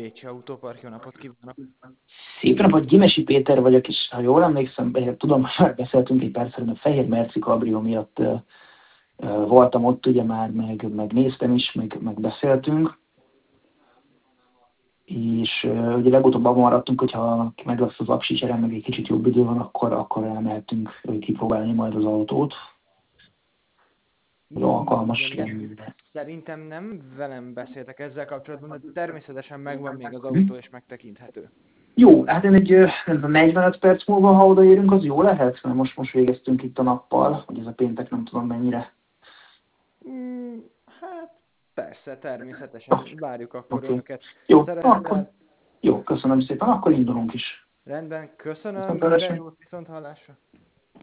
Pécsi Autópark, jó napot kívánok! Szép napot, Gyimesi Péter vagyok, és ha jól emlékszem, tudom, hogy már beszéltünk egy percre, a Fehér Merci Cabrio miatt voltam ott ugye már, meg néztem is, meg beszéltünk, és ugye legutóbb abban maradtunk, hogyha meg lesz az apsicsere, meg egy kicsit jobb idő van, akkor elmehetünk kipróbálni majd az autót. Alkalmas lenne. Szerintem nem velem beszéltek ezzel kapcsolatban, de természetesen megvan még az autó, és megtekinthető. Jó, hát én egy nem tudom, 45 perc múlva, ha odaérünk, az jó lehet? Mert most végeztünk itt a nappal, hogy ez a péntek nem tudom mennyire. Hát persze, természetesen. Várjuk akkor Oké. önöket. Jó, akkor Szeretettel. jó, köszönöm szépen, akkor indulunk is. Rendben, köszönöm, minden Viszontlátásra. jót, viszont hallásra.